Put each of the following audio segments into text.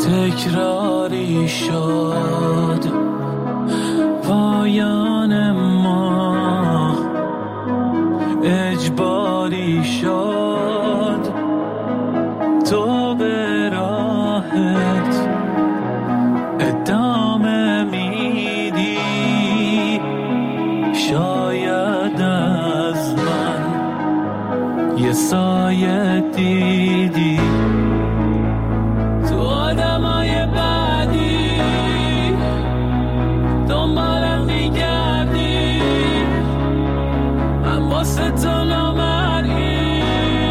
تکراری شد پایان ما، اجباری شد تو به راحت ادامه میدی. شاید از من یه سایه دیدی تو آدمای بعدی، دنبالم میگردی، من واسه تو نامرئی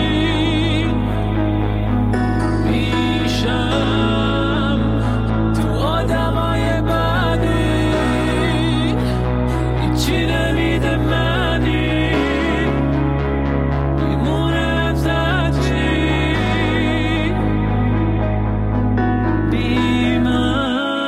میشم. تو آدمای بعدی هیچی نمیده منی، میمونه تجی بی من.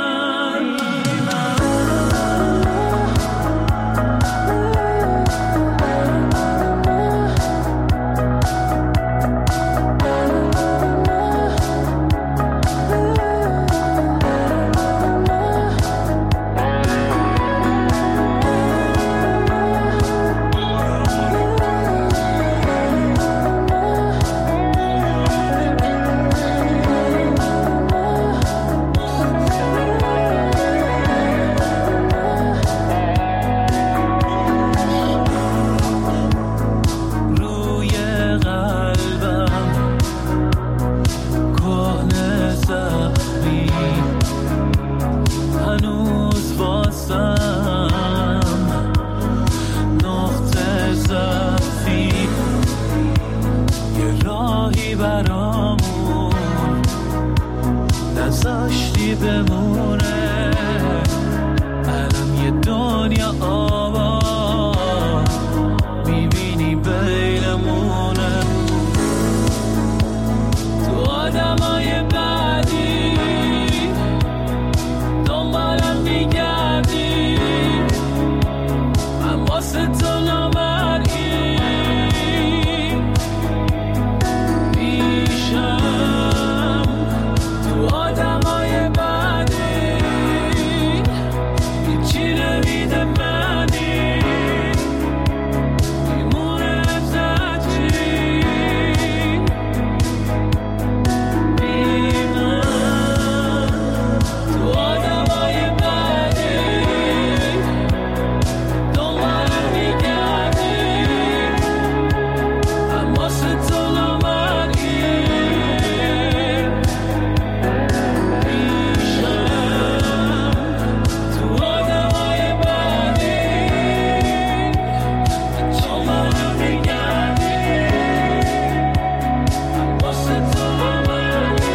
روی قلبم کهنه زخمی، هنوز واسم نقطه ضعفی. یه راهی برامون نذاشتی بمونه، الان یه دنیا آباد میبینی بینمونه. تو آدمای بعدی دنبالم میگردی، من واسه تو نامرئی میشم. تو آدمای بعدی هیچی نمیده منی، میمونه تجی بی من. تو آدمای بعدی دنبالم میگردی، من واسه تو نامرئی میشم. تو آدمای بعدی دنبالم میگردی، من واسه تو نامرئی.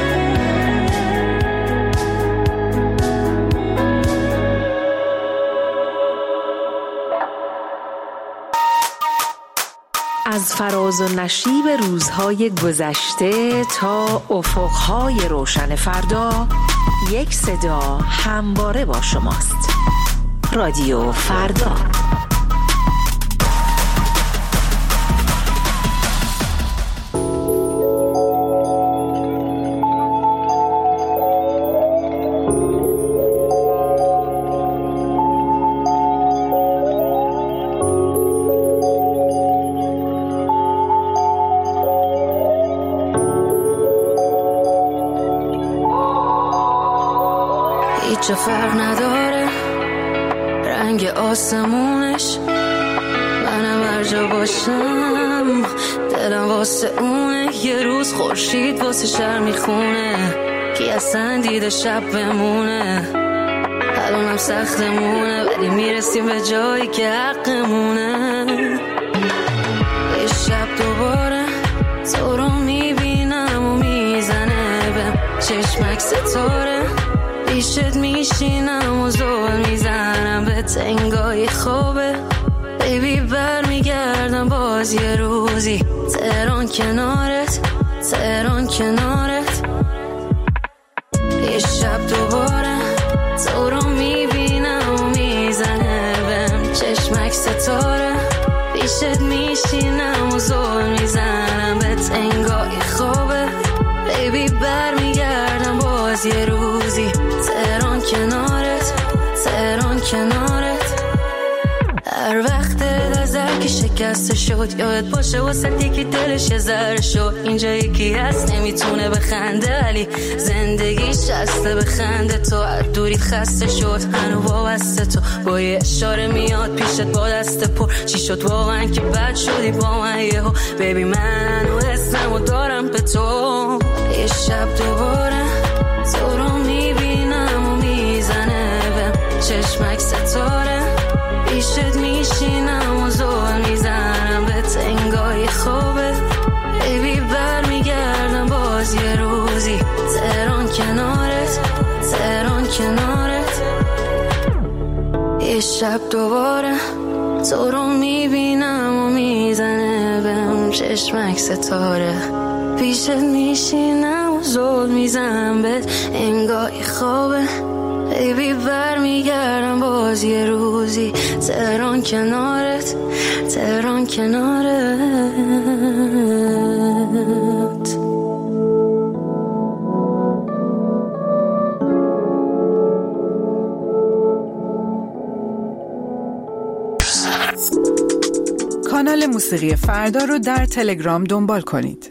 از فراز و نشیب روزهای گذشته تا افقهای روشن فردا، یک صدا همواره با شماست. رادیو فردا. هیچ فرق نداره رنگ آسمونش، منم هر جا باشم دلم واسه اونه. یه روز خورشید واسه شهر میخونه، کی اصلا دیده شب بمونه. الانم سختمونه ولی میرسیم به جایی که حقمونه. یه شب دوباره تو رو میبینم و میزنه بهم چشمک ستاره، پیشت میشینم و زول میزنم به تنگای خوابه. بیبی برمیگردم باز یه روزی، تهران کنارت، تهران کنارت. یه شب دوباره تو رو میبینم و میزنه بهم چشمک ستاره، پیشت میشینم و زول میزنم به تنگای خوابه. بیبی برمیگردم باز یه روزی، کنارت. هر وقت نظر که شکسته شد یاد باشه واسه یکی دلش یه ذره شد. اینجا یکی هست نمیتونه بخنده ولی زندگیش هسته بخنده. تو از دوریت خسته شد هنو وابسته تو با یه اشاره میاد پیشت با دست پر. چی شد واقعا که بد شدی با من یهو بیبی؟ من و اسمو دارم به تو. یه شب دوباره تو رو میبینم و میزنه به چشمک ستاره. پیشت میشینم و زول میزنم به تنگای خوبت. بیبی بر میگردم باز یه روزی تهران کنارت، تهران کنارت. یه شب دوباره تو رو میبینم و میزنه بهم چشمک ستاره. پیشت میشینم و زول میزنم به انگای خوبه. بیبی بر میگردم باز یه روزی تهران کنارت، تهران کنارت. کانال موسیقی فردا رو در تلگرام دنبال کنید.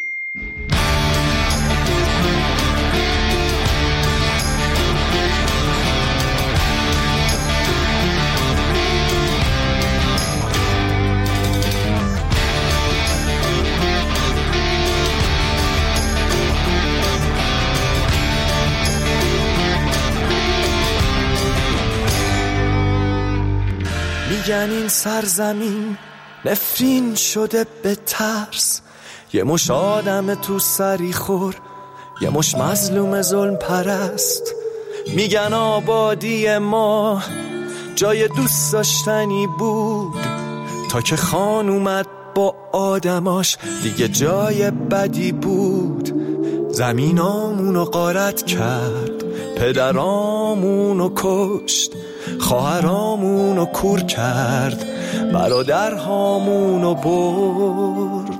میگن این سرزمین نفرین شده به ترس. یه مش آدم تو سری خور، یه مش مظلوم ظلم پرست. میگن آبادی ما جای دوست داشتنی بود تا که خان اومد با آدماش دیگه جای بدی بود. زمینامونو غارت کرد، پدرامونو کشت، خواهرامونو کور کرد، برادرهامونو برد.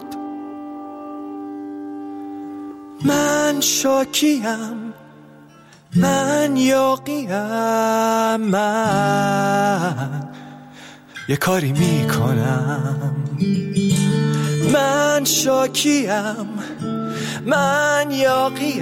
من شاکیم، من یاقیم، من یه کاری میکنم. من شاکیم، من یاقیم،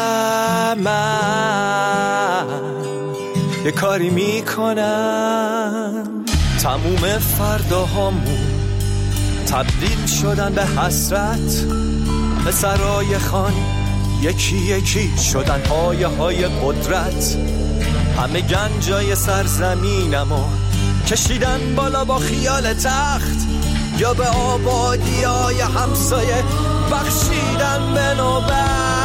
من یه کاری میکنم. تموم فرداهامون تبدیل شدن به حسرت. پسرای خان یکی یکی شدن پایه های قدرت. همه گنجای سرزمینمو کشیدن بالا با خیال تخت، یا به آبادی های همسایه بخشیدن به نوبت.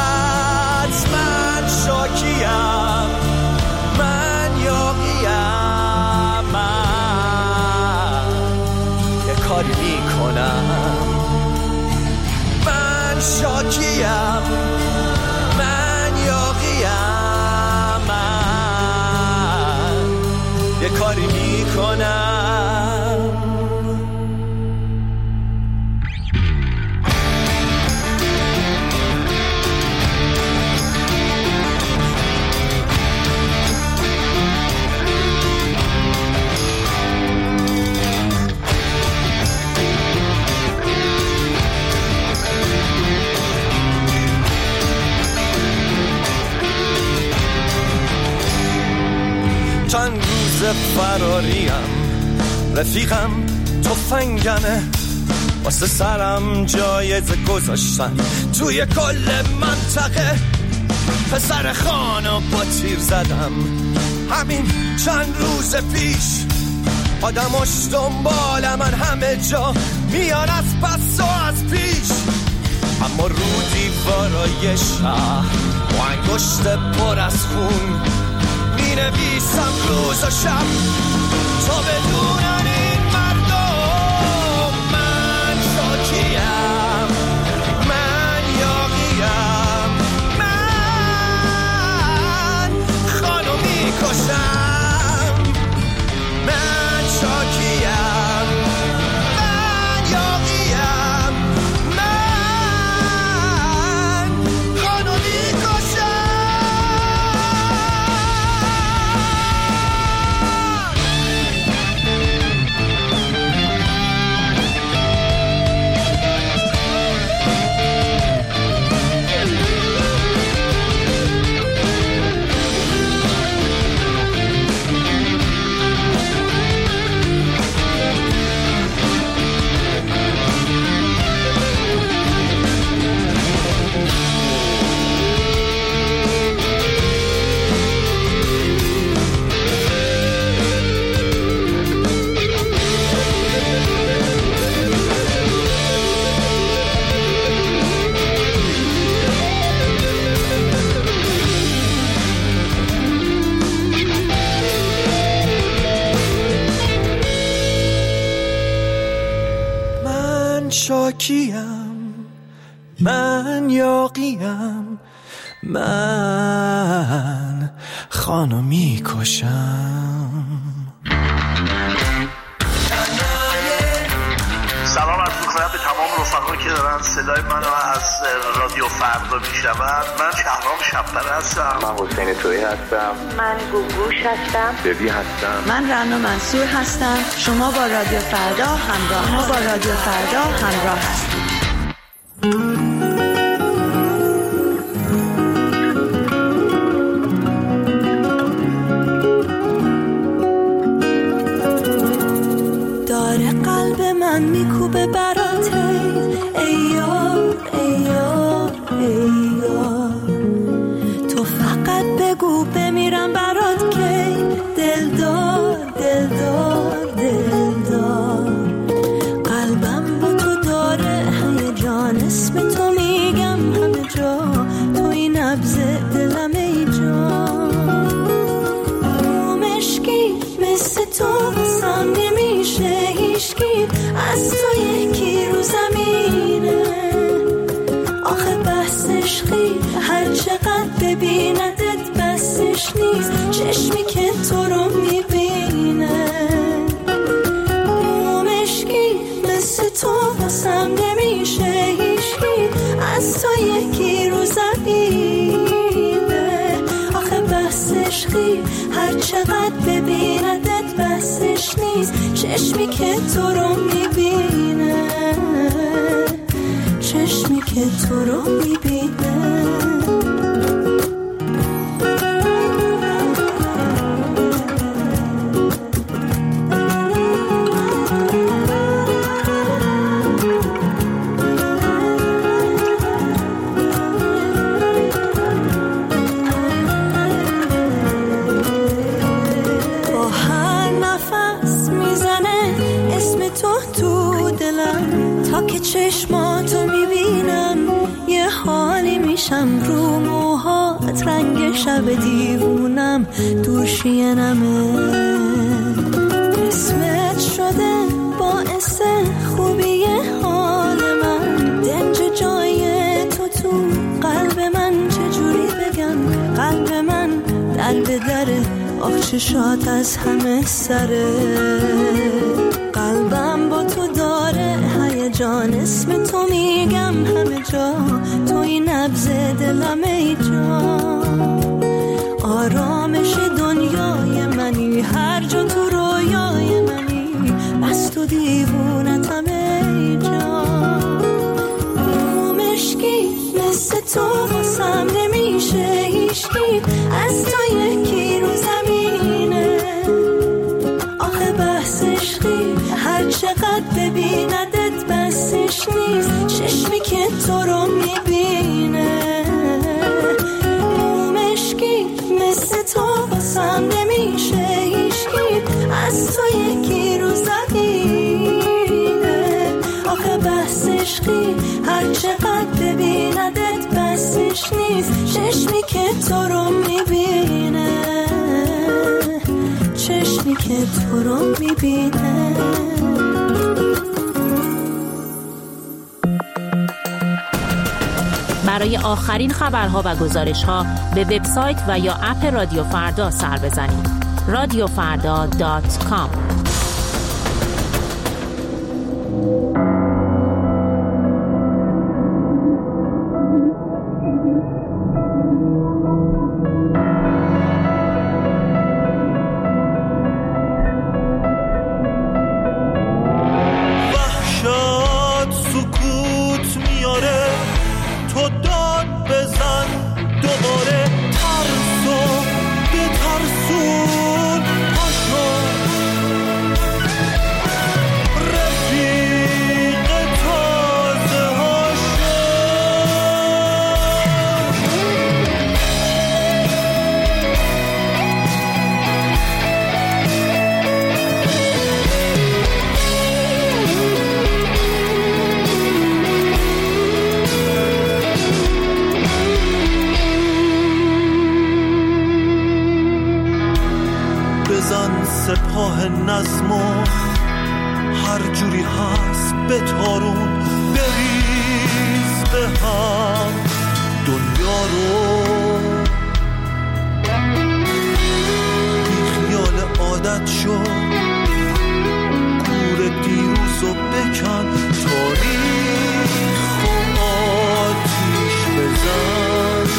من شاکیم، من یاقیم، من یه کاری میکنم. من شاکیم، من یاقیم، من یه کاری میکنم. چند روز فراریم، رفیقم تفنگمه، واسه سرم جایزه گذاشتن توی کل منطقه. پسر خانو با تیر زدم همین چند روز پیش. آدماش دنبال من همه جا میان از پس و از پیش. اما رو دیوارای شهر با انگشت پر از خون مینویسم روز و شب تا بدونن این مردم. من شاکیم، من یاقیم، من خانو میکشم. من شاکیم، من یاقیم، من خانو میکشم. کیم، من یاقیم، من خانو میکشم. سلام عرض می‌کنم به تمام رفقایی که دارن صدای منو از رادیو فردا میشنون. من شهرام شب‌پره هستم. من حسین تویی هستم. من گوگوش هستم. ببی هستم. من رنا منصور هستم. شما با رادیو فردا همراه هستید. من میکوبه برات ای یار ای یار ای یار، تو فقط بگو بمیرم برات کی، دلدار دلدار دلدار، قلبم با تو داره هیجان، اسم تو میگم همه جا، توی نبض دلم ای جان، مشکی مثل تو بسام نمیشه هیشکی، از تو یکی رو زمینه، آخه بس عشقی هر چقدر ببیندت بسش نیست، چشمی که تو رو میبینه، مشکی مثل تو واسم نمیشه هیشکی، از تو یکی رو زمینه، آخه بس عشقی هر چقدر ببیندت بسش نیست، چشمی که تو رو میبینه، چشمی که تو رو میبینه. چشماتو میبینم یه حالی میشم، رو موهات رنگ شب دیوونم، دوشینمه اسمت شده باعث خوبی حال من، دنج جای تو قلب من، چجوری بگم قلب من در به دره، آخ چشات از همه سره، قلبم با تو داره جان، اسم تو میگم همه جا، توی نبض دلم ای جان، آرامش دنیای منی، هر جا تو رویای منی، بس تو دیوونتم ای جان، مشکی مثل تو واسم نمیشه هیشکی، از تو یکی رو زمینه، آخه بحث عشقی هر چقدر ببیندت بسش نیست، چشمی که تو رو میبینه، مشکی مثل تو واسم نمیشه هیشکی، از تو یکی رو زمینه، آخه بحث عشقی هر چقدر ببیندت بسش نیست، چشمی که تو رو میبینه، چشمی که تو رو میبینه. برای آخرین خبرها و گزارش‌ها به وبسایت و یا اپ رادیو فردا سر بزنید. radiofarda.com. سپاه نظم و هر جوری هست به تارون بریز به هم دنیا رو بی خیال عادت شد گور دیروز رو بکن تاریخ و آتیش بزن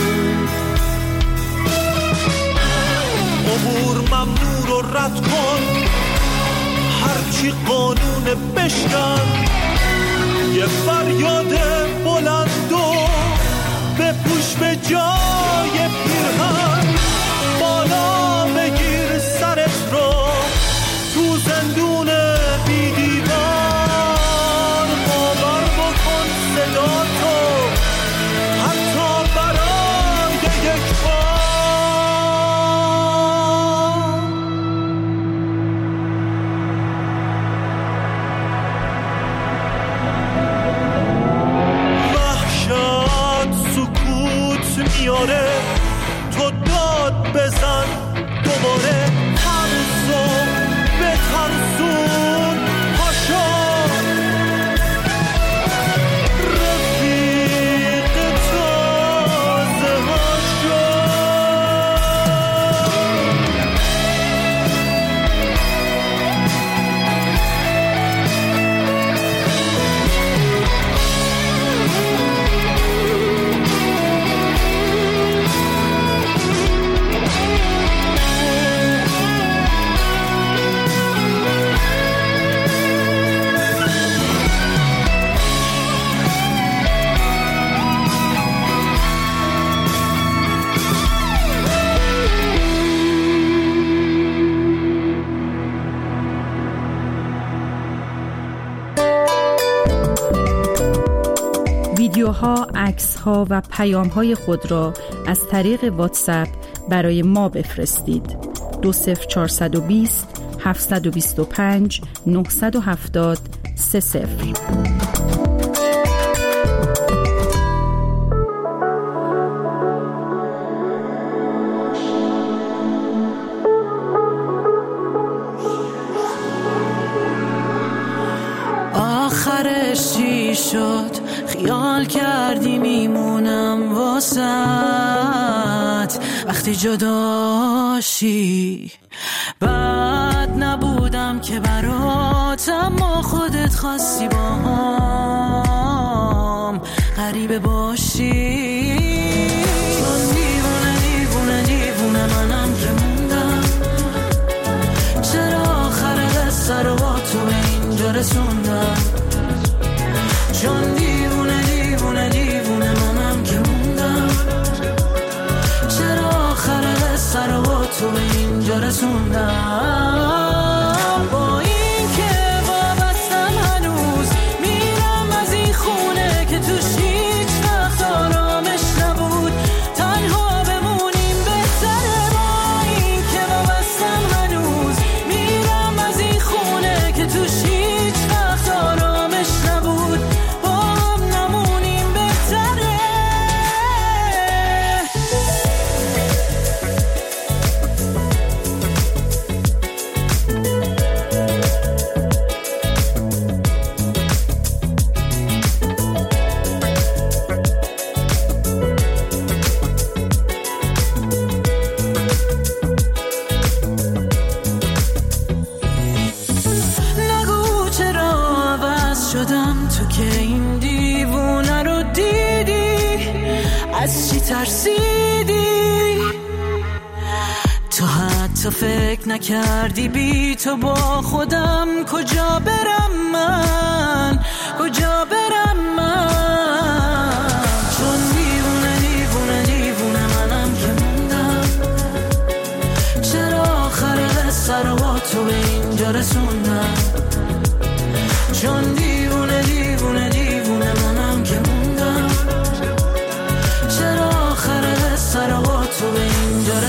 عبور ممنوع رو رد کن هرچی قانون بشکن یه فریاد بلند و بپوش به جای پیرهن بالا بگیر سرت رو تو زندون بی دیوار باور بکن صدا تو حتی برای یک میاره تو داد بزن دوباره ترسو به ترسون پاشا رفیق تازه هاشا ویدیوها، عکس‌ها و پیام‌های خود را از طریق واتساپ برای ما بفرستید. 20420 725 970 30. آخرش چی شد خیال کردی میمونم واسط وقتی جداشی بد نبودم که برات اما خودت خواستی با هم غریبه باشی چون دیوونه دیوونه دیوونه منم که موندم چرا آخر قصه رو با تو اینجا رسوندم چون دیوونه دیوونه دیوونه منم که موندم چرا آخر قصه رو با تو به اینجا رسوندم با این که وابستم هنوز میرم از این خونه که توش هیچ وقت آرامش نبود تنها بمونیم بهتره با این که وابستم هنوز میرم از این خونه که توش هیچ وقت آرامش نبود از چی ترسیدی تو حتی فکر نکردی بی تو با خودم کجا برم من کجا برم من چون دیوونه دیوونه دیوونه منم که موندم چرا آخر قصه رو با تو به اینجا رسوندم چون دیوونه دیوونه دیوونه منم که موندم چرا آخر قصه رو با تو به اینجا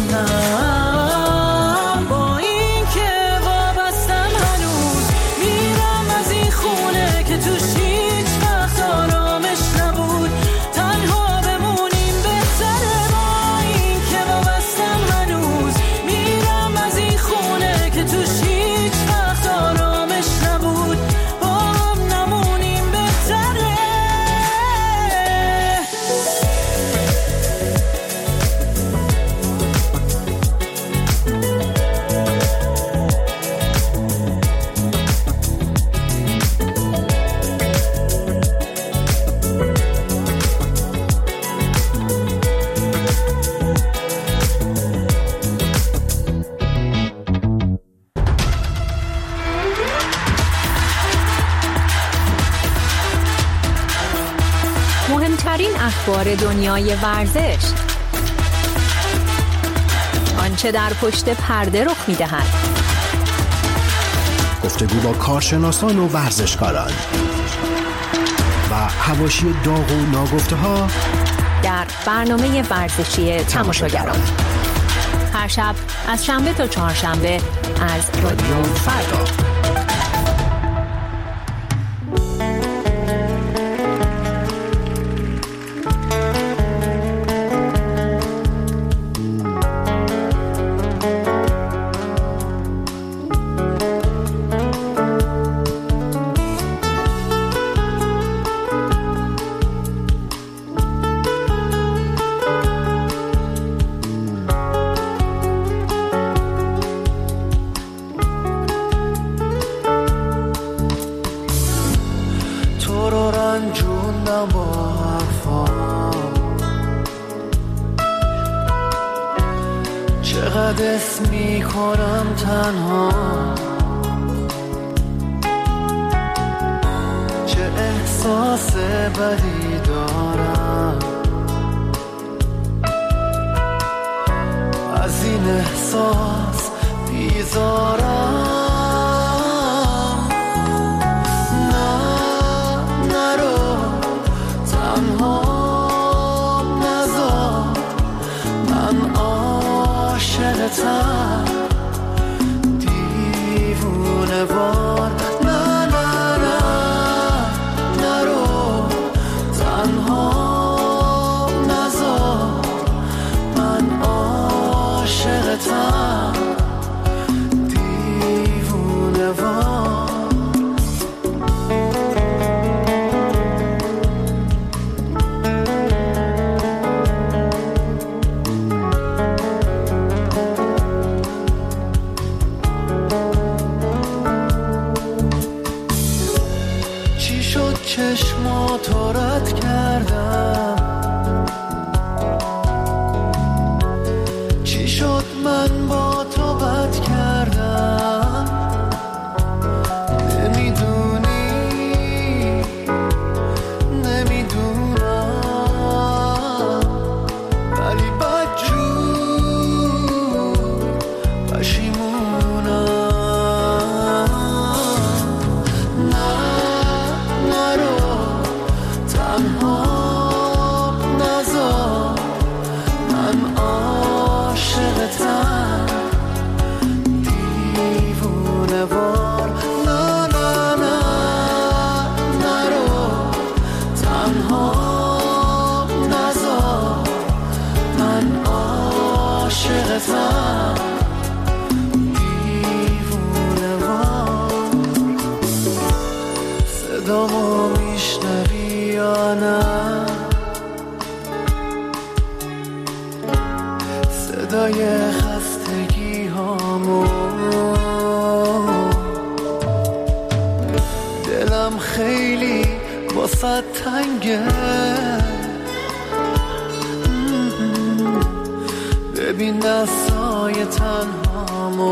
رسوندم با این که وابستم هنوز میرم از این خونه که توش هیچ وقت آرامش نبود تنها بمونیم بهتره با این که وابستم هنوز میرم از این خونه که توش هیچ وقت آرامش نبود اخبار دنیای ورزش، آنچه در پشت پرده رخ می‌دهد، گفتگو با کارشناسان و ورزشکاران و حواشی داغ و ناگفته‌ها در برنامه ورزشی تماشاگران، هر شب از شنبه تا چهارشنبه از رادیو فردا. چقدر اسم میکنم تنها، چه احساس بدی دارم، از این احساس بیزارم. نرو تنها نذار، من عاشقتم دیوونه وار. نرو تنها نذار، من عاشقتم دیوونه وار. چشماتو رد کردم، چی شد من با تو بد کردم، نمیدونم ولی بدجور پشیمونم. تنها نذار، من عاشقتم دیوونه وار. نرو تنها نذار، من عاشقتم دیوونه وار. صدامو میشنوی یا نه؟ صدای خستگی هامو، دلم خیلی واسه تنگه، ببین دستای تنهامو.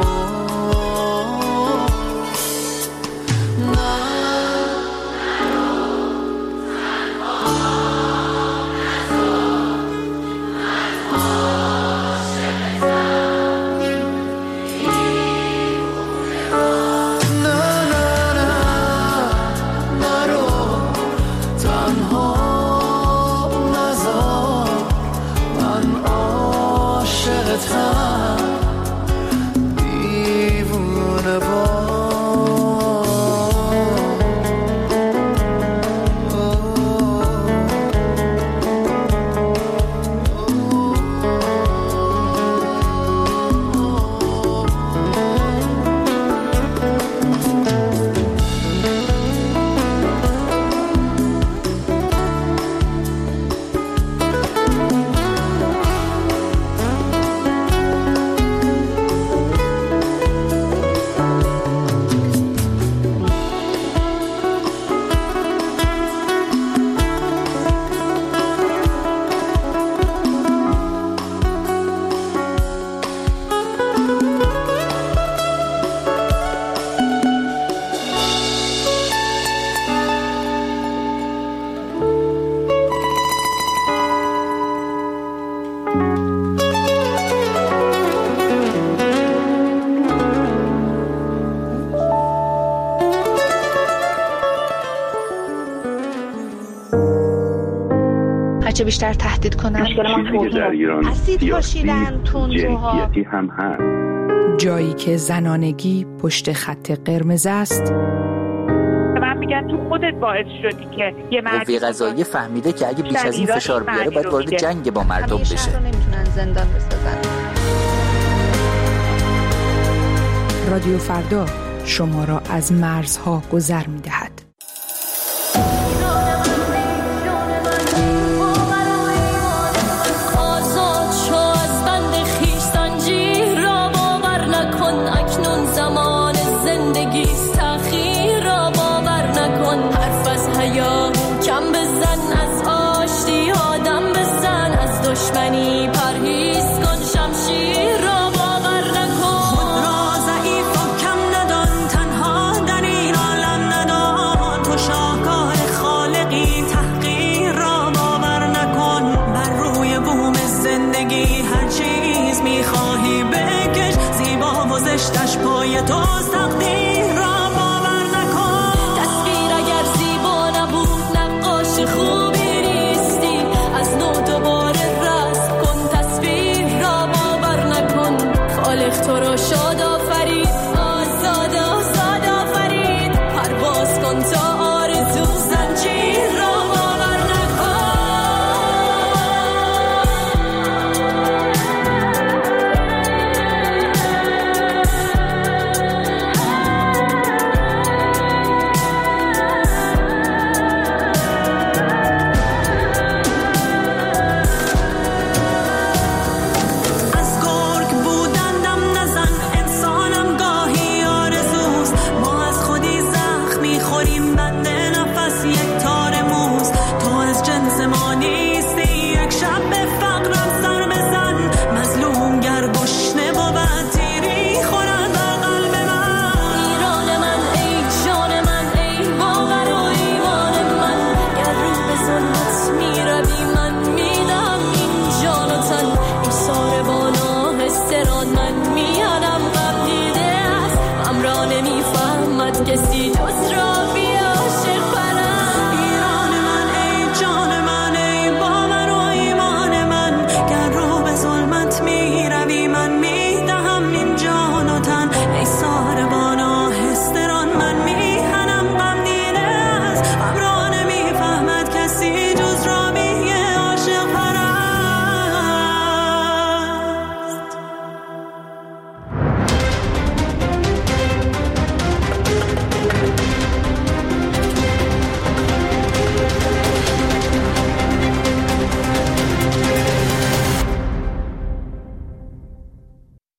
هرچه بیشتر تهدید کنن. مشکل ما چیزی در ایران اسید پاشیدن، جنسیتی هم هست. جایی که زنانگی پشت خط قرمز است. من میگن تو خودت باعث شدی که یه قوه قضاییه فهمیده که اگه بیش از این فشار بیاره باید وارد جنگ با مردم بشه. شهر رو نمیتونن زندان بسازن. رادیو فردا شما را از مرزها گذر می‌دهد. دشمنی پرهیز کن، شمشیر را باور نکن. خود را ضعیف و کم ندان، تنها در این عالم ندان. تو شاهکار خالقی، تحقیر را باور نکن. بر روی بوم زندگی هر چیز میخواهی بکش، زیبا و زشتش پای توست. تقدیر